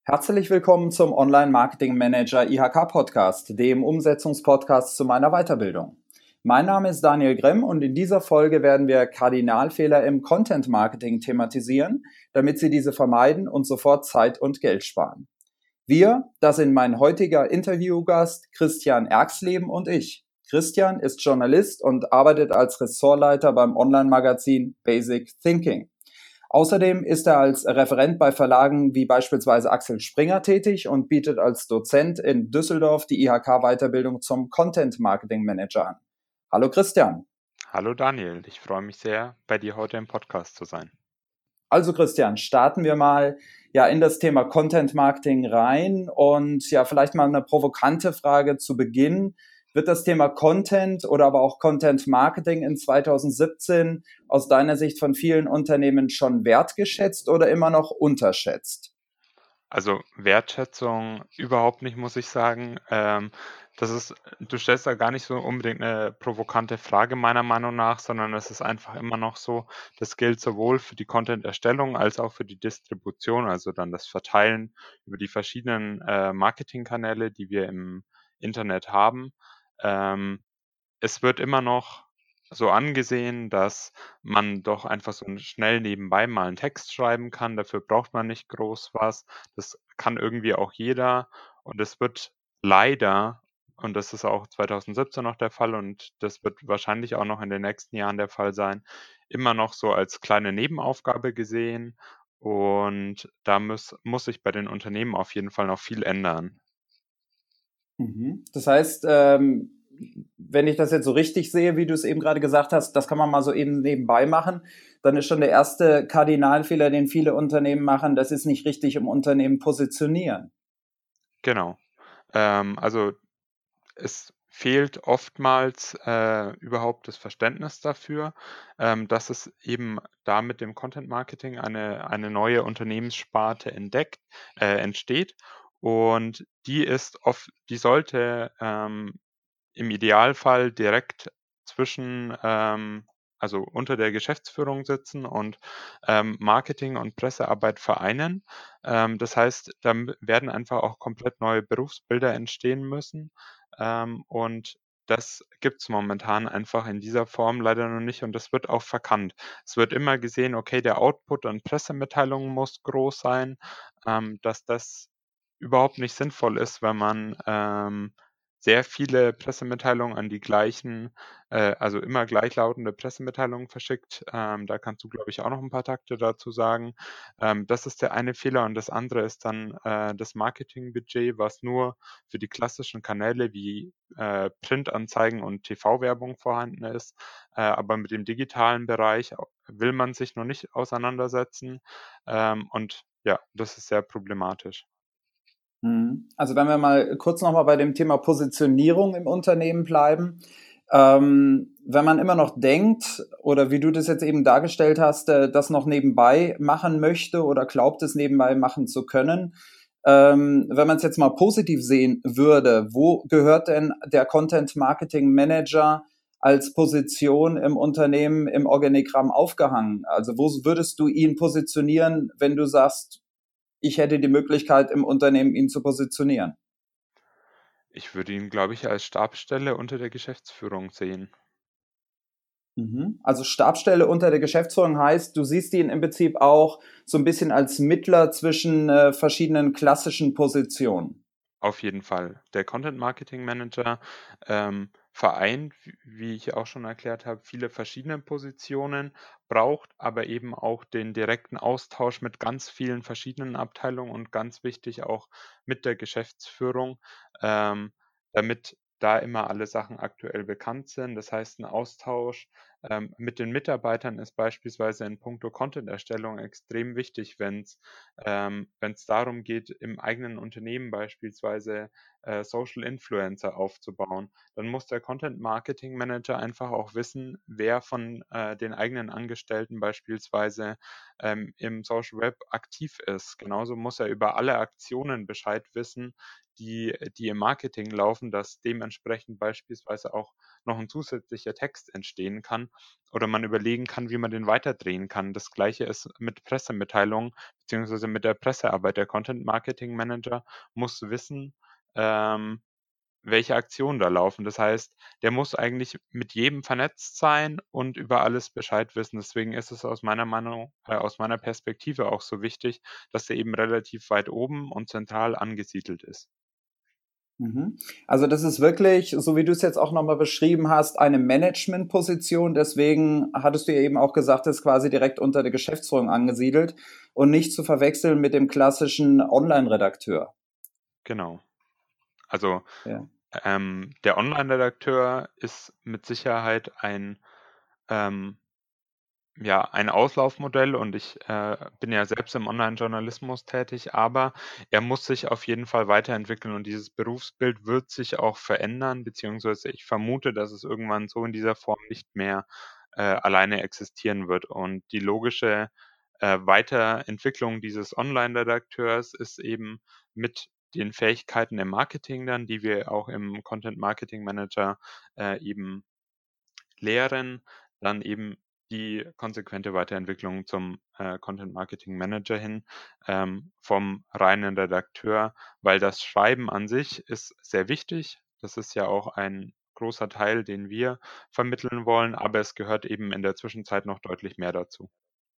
Herzlich willkommen zum Online Marketing Manager IHK Podcast, dem Umsetzungspodcast zu meiner Weiterbildung. Mein Name ist Daniel Grimm und in dieser Folge werden wir Kardinalfehler im Content Marketing thematisieren, damit Sie diese vermeiden und sofort Zeit und Geld sparen. Wir, das sind mein heutiger Interviewgast Christian Erxleben und ich. Christian ist Journalist und arbeitet als Ressortleiter beim Online-Magazin Basic Thinking. Außerdem ist er als Referent bei Verlagen wie beispielsweise Axel Springer tätig und bietet als Dozent in Düsseldorf die IHK-Weiterbildung zum Content Marketing Manager an. Hallo Christian. Hallo Daniel, ich freue mich sehr, bei dir heute im Podcast zu sein. Also Christian, starten wir mal in das Thema Content Marketing rein und vielleicht mal eine provokante Frage zu Beginn. Wird das Thema Content oder aber auch Content Marketing in 2017 aus deiner Sicht von vielen Unternehmen schon wertgeschätzt oder immer noch unterschätzt? Also Wertschätzung überhaupt nicht, muss ich sagen. Du stellst da gar nicht so unbedingt eine provokante Frage meiner Meinung nach, sondern es ist einfach immer noch so, das gilt sowohl für die Content-Erstellung als auch für die Distribution, also dann das Verteilen über die verschiedenen Marketingkanäle, die wir im Internet haben. Es wird immer noch so angesehen, dass man doch einfach so schnell nebenbei mal einen Text schreiben kann. Dafür braucht man nicht groß was. Das kann irgendwie auch jeder. Und es wird leider, und das ist auch 2017 noch der Fall und das wird wahrscheinlich auch noch in den nächsten Jahren der Fall sein, immer noch so als kleine Nebenaufgabe gesehen. Und da muss sich bei den Unternehmen auf jeden Fall noch viel ändern. Mhm. Das heißt, wenn ich das jetzt so richtig sehe, wie du es eben gerade gesagt hast, das kann man mal so eben nebenbei machen, dann ist schon der erste Kardinalfehler, den viele Unternehmen machen, das ist nicht richtig im Unternehmen positionieren. Genau. Also es fehlt oftmals überhaupt das Verständnis dafür, dass es eben da mit dem Content Marketing eine neue Unternehmenssparte entsteht und die sollte im Idealfall direkt zwischen, also unter der Geschäftsführung sitzen und Marketing und Pressearbeit vereinen. Das heißt, werden einfach auch komplett neue Berufsbilder entstehen müssen. Und das gibt es momentan einfach in dieser Form leider noch nicht und das wird auch verkannt. Es wird immer gesehen, okay, der Output an Pressemitteilungen muss groß sein, dass das überhaupt nicht sinnvoll ist, wenn man sehr viele Pressemitteilungen an die gleichen, also immer gleichlautende Pressemitteilungen verschickt. Da kannst du, glaube ich, auch noch ein paar Takte dazu sagen. Das ist der eine Fehler und das andere ist dann das Marketingbudget, was nur für die klassischen Kanäle wie Printanzeigen und TV-Werbung vorhanden ist. Aber mit dem digitalen Bereich will man sich noch nicht auseinandersetzen. Und ja, das ist sehr problematisch. Also wenn wir mal kurz nochmal bei dem Thema Positionierung im Unternehmen bleiben, wenn man immer noch denkt oder wie du das jetzt eben dargestellt hast, das noch nebenbei machen möchte oder glaubt es nebenbei machen zu können, wenn man es jetzt mal positiv sehen würde, wo gehört denn der Content Marketing Manager als Position im Unternehmen im Organigramm aufgehangen? Also wo würdest du ihn positionieren, wenn du sagst, ich hätte die Möglichkeit im Unternehmen ihn zu positionieren? Ich würde ihn, glaube ich, als Stabsstelle unter der Geschäftsführung sehen. Also Stabsstelle unter der Geschäftsführung heißt, du siehst ihn im Prinzip auch so ein bisschen als Mittler zwischen verschiedenen klassischen Positionen. Auf jeden Fall. Der Content Marketing Manager vereint, wie ich auch schon erklärt habe, viele verschiedene Positionen, braucht aber eben auch den direkten Austausch mit ganz vielen verschiedenen Abteilungen und ganz wichtig auch mit der Geschäftsführung, ähm, damit da immer alle Sachen aktuell bekannt sind. Das heißt, ein Austausch mit den Mitarbeitern ist beispielsweise in puncto Content-Erstellung extrem wichtig, wenn es darum geht, im eigenen Unternehmen beispielsweise Social Influencer aufzubauen, dann muss der Content Marketing Manager einfach auch wissen, wer von den eigenen Angestellten beispielsweise im Social Web aktiv ist. Genauso muss er über alle Aktionen Bescheid wissen, die im Marketing laufen, dass dementsprechend beispielsweise auch noch ein zusätzlicher Text entstehen kann, kann oder man überlegen kann, wie man den weiterdrehen kann. Das Gleiche ist mit Pressemitteilungen beziehungsweise mit der Pressearbeit. Der Content Marketing Manager muss wissen, welche Aktionen da laufen. Das heißt, der muss eigentlich mit jedem vernetzt sein und über alles Bescheid wissen. Deswegen ist es aus meiner Perspektive auch so wichtig, dass er eben relativ weit oben und zentral angesiedelt ist. Mhm. Also das ist wirklich, so wie du es jetzt auch nochmal beschrieben hast, eine Managementposition. Deswegen hattest du ja eben auch gesagt, es ist quasi direkt unter der Geschäftsführung angesiedelt und nicht zu verwechseln mit dem klassischen Online-Redakteur. Genau. Also Ja. der Online-Redakteur ist mit Sicherheit ähm, ein Auslaufmodell und ich bin ja selbst im Online-Journalismus tätig, aber er muss sich auf jeden Fall weiterentwickeln und dieses Berufsbild wird sich auch verändern, beziehungsweise ich vermute, dass es irgendwann so in dieser Form nicht mehr alleine existieren wird. Und die logische Weiterentwicklung dieses Online-Redakteurs ist eben mit den Fähigkeiten im Marketing dann, die wir auch im Content Marketing Manager eben lehren, dann eben die konsequente Weiterentwicklung zum Content Marketing Manager hin, vom reinen Redakteur, weil das Schreiben an sich ist sehr wichtig. Das ist ja auch ein großer Teil, den wir vermitteln wollen, aber es gehört eben in der Zwischenzeit noch deutlich mehr dazu.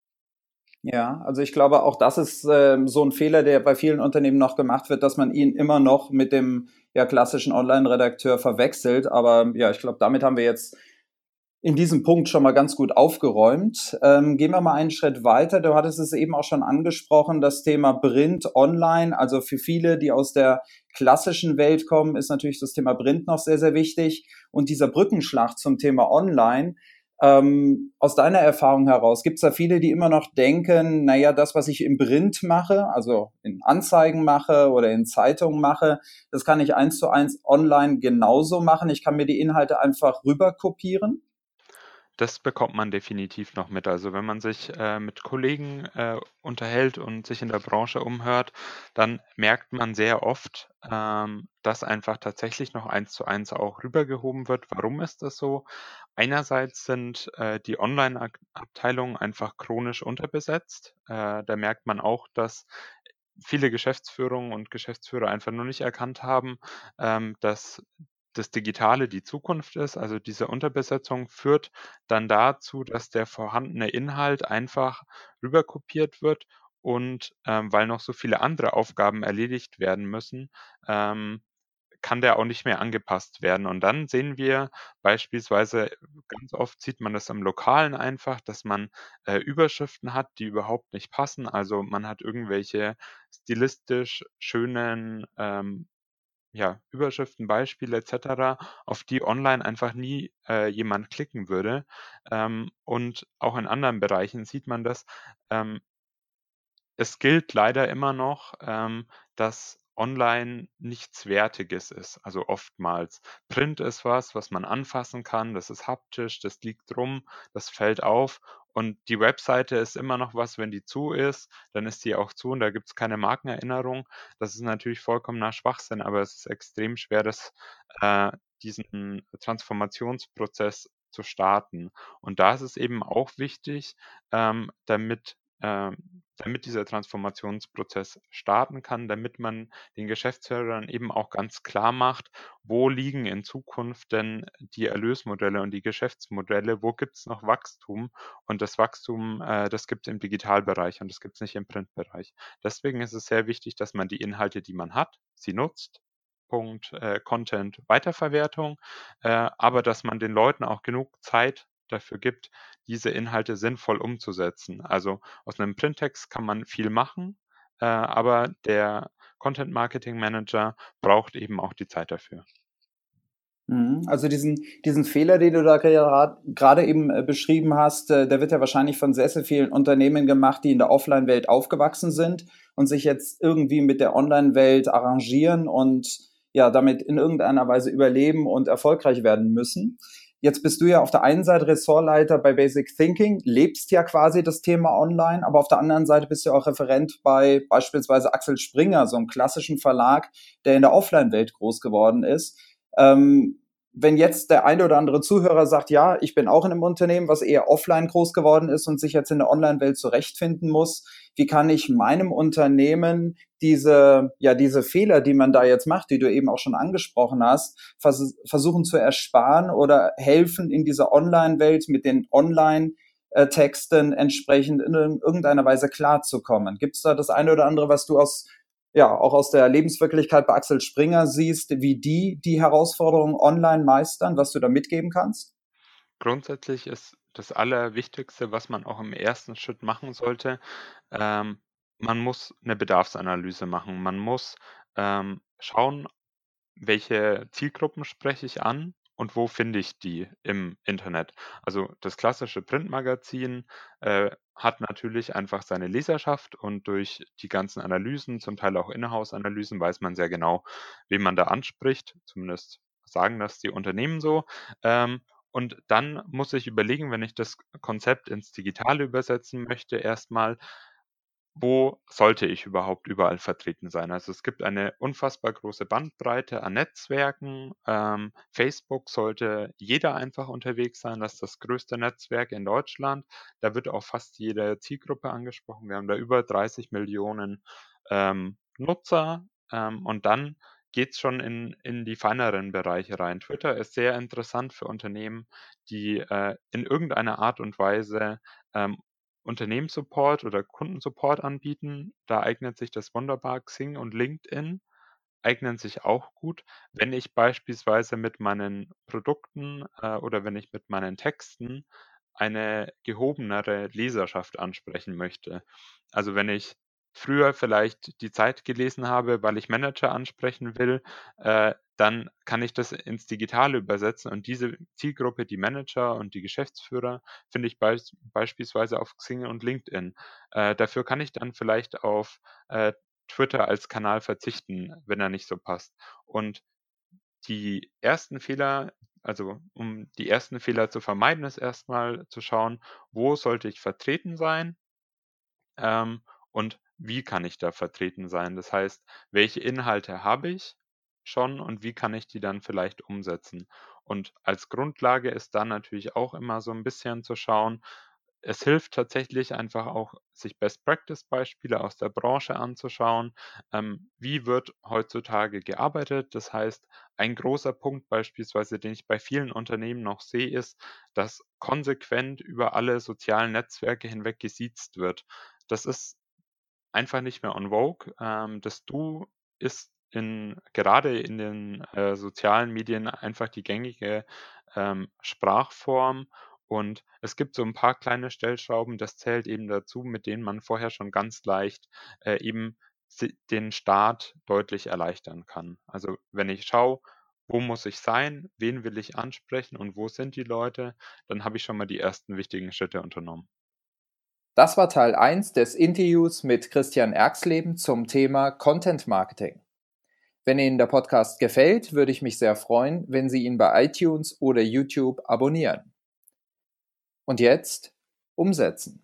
Ja, also ich glaube, auch das ist so ein Fehler, der bei vielen Unternehmen noch gemacht wird, dass man ihn immer noch mit dem klassischen Online-Redakteur verwechselt. Aber ja, ich glaube, damit haben wir jetzt in diesem Punkt schon mal ganz gut aufgeräumt. Gehen wir mal einen Schritt weiter. Du hattest es eben auch schon angesprochen, das Thema Print online. Also für viele, die aus der klassischen Welt kommen, ist natürlich das Thema Print noch sehr, sehr wichtig. Und dieser Brückenschlag zum Thema Online, aus deiner Erfahrung heraus, gibt es da viele, die immer noch denken, naja, das, was ich im Print mache, also in Anzeigen mache oder in Zeitungen mache, das kann ich 1:1 online genauso machen. Ich kann mir die Inhalte einfach rüber kopieren. Das bekommt man definitiv noch mit. Also wenn man sich mit Kollegen unterhält und sich in der Branche umhört, dann merkt man sehr oft, dass einfach tatsächlich noch 1:1 auch rübergehoben wird. Warum ist das so? Einerseits sind die Online-Abteilungen einfach chronisch unterbesetzt. Da merkt man auch, dass viele Geschäftsführungen und Geschäftsführer einfach nur nicht erkannt haben, dass das Digitale die Zukunft ist. Also diese Unterbesetzung führt dann dazu, dass der vorhandene Inhalt einfach rüberkopiert wird und weil noch so viele andere Aufgaben erledigt werden müssen, kann der auch nicht mehr angepasst werden. Und dann sehen wir beispielsweise, ganz oft sieht man das im Lokalen einfach, dass man Überschriften hat, die überhaupt nicht passen. Also man hat irgendwelche stilistisch schönen Überschriften, Beispiele et cetera, auf die online einfach nie jemand klicken würde. Und auch in anderen Bereichen sieht man das. Ähm, Es gilt leider immer noch, dass online nichts Wertiges ist, also oftmals. Print ist was man anfassen kann, das ist haptisch, das liegt rum, das fällt auf und die Webseite ist immer noch was, wenn die zu ist, dann ist die auch zu und da gibt's keine Markenerinnerung. Das ist natürlich vollkommener Schwachsinn, aber es ist extrem schwer, äh, diesen Transformationsprozess zu starten. Und da ist es eben auch wichtig, damit dieser Transformationsprozess starten kann, damit man den Geschäftsführern eben auch ganz klar macht, wo liegen in Zukunft denn die Erlösmodelle und die Geschäftsmodelle, wo gibt es noch Wachstum und das Wachstum, das gibt es im Digitalbereich und das gibt es nicht im Printbereich. Deswegen ist es sehr wichtig, dass man die Inhalte, die man hat, sie nutzt. Punkt Content Weiterverwertung, aber dass man den Leuten auch genug Zeit dafür gibt, diese Inhalte sinnvoll umzusetzen. Also aus einem Printtext kann man viel machen, aber der Content Marketing Manager braucht eben auch die Zeit dafür. Mhm. Also diesen Fehler, den du da gerade eben beschrieben hast, der wird ja wahrscheinlich von sehr, sehr vielen Unternehmen gemacht, die in der Offline-Welt aufgewachsen sind und sich jetzt irgendwie mit der Online-Welt arrangieren und ja, damit in irgendeiner Weise überleben und erfolgreich werden müssen. Jetzt bist du ja auf der einen Seite Ressortleiter bei Basic Thinking, lebst ja quasi das Thema online, aber auf der anderen Seite bist du ja auch Referent bei beispielsweise Axel Springer, so einem klassischen Verlag, der in der Offline-Welt groß geworden ist. wenn jetzt der eine oder andere Zuhörer sagt, ja, ich bin auch in einem Unternehmen, was eher offline groß geworden ist und sich jetzt in der Online-Welt zurechtfinden muss, wie kann ich meinem Unternehmen diese Fehler, die man da jetzt macht, die du eben auch schon angesprochen hast, versuchen zu ersparen oder helfen in dieser Online-Welt mit den Texten entsprechend in irgendeiner Weise klarzukommen. Gibt es da das eine oder andere, was du auch aus der Lebenswirklichkeit bei Axel Springer siehst, wie die Herausforderungen online meistern, was du da mitgeben kannst? Grundsätzlich ist das Allerwichtigste, was man auch im ersten Schritt machen sollte, man muss eine Bedarfsanalyse machen. Man muss, schauen, welche Zielgruppen spreche ich an und wo finde ich die im Internet? Also, das klassische Printmagazin, hat natürlich einfach seine Leserschaft und durch die ganzen Analysen, zum Teil auch Inhouse-Analysen, weiß man sehr genau, wen man da anspricht. Zumindest sagen das die Unternehmen so. Und dann muss ich überlegen, wenn ich das Konzept ins Digitale übersetzen möchte, erstmal, wo sollte ich überhaupt überall vertreten sein? Also, es gibt eine unfassbar große Bandbreite an Netzwerken. Facebook sollte jeder einfach unterwegs sein. Das ist das größte Netzwerk in Deutschland. Da wird auch fast jede Zielgruppe angesprochen. Wir haben da über 30 Millionen Nutzer. Und dann geht's schon in die feineren Bereiche rein. Twitter ist sehr interessant für Unternehmen, die in irgendeiner Art und Weise Unternehmenssupport oder Kundensupport anbieten. Da eignet sich das wunderbar. Xing und LinkedIn eignen sich auch gut, wenn ich beispielsweise mit meinen Produkten oder wenn ich mit meinen Texten eine gehobenere Leserschaft ansprechen möchte. Also wenn ich früher vielleicht die Zeit gelesen habe, weil ich Manager ansprechen will, dann kann ich das ins Digitale übersetzen und diese Zielgruppe, die Manager und die Geschäftsführer, finde ich beispielsweise auf Xing und LinkedIn. Dafür kann ich dann vielleicht auf Twitter als Kanal verzichten, wenn er nicht so passt. Und die ersten Fehler um die ersten Fehler zu vermeiden, ist erstmal zu schauen, wo sollte ich vertreten sein, ähm, und wie kann ich da vertreten sein? Das heißt, welche Inhalte habe ich schon und wie kann ich die dann vielleicht umsetzen? Und als Grundlage ist dann natürlich auch immer so ein bisschen zu schauen, es hilft tatsächlich einfach auch, sich Best-Practice-Beispiele aus der Branche anzuschauen. Wie wird heutzutage gearbeitet? Das heißt, ein großer Punkt beispielsweise, den ich bei vielen Unternehmen noch sehe, ist, dass konsequent über alle sozialen Netzwerke hinweg gesiezt wird. Das ist einfach nicht mehr en vogue. Das Du ist gerade in den sozialen Medien einfach die gängige Sprachform. Und es gibt so ein paar kleine Stellschrauben, das zählt eben dazu, mit denen man vorher schon ganz leicht eben den Start deutlich erleichtern kann. Also wenn ich schaue, wo muss ich sein, wen will ich ansprechen und wo sind die Leute, dann habe ich schon mal die ersten wichtigen Schritte unternommen. Das war Teil 1 des Interviews mit Christian Erxleben zum Thema Content Marketing. Wenn Ihnen der Podcast gefällt, würde ich mich sehr freuen, wenn Sie ihn bei iTunes oder YouTube abonnieren. Und jetzt umsetzen.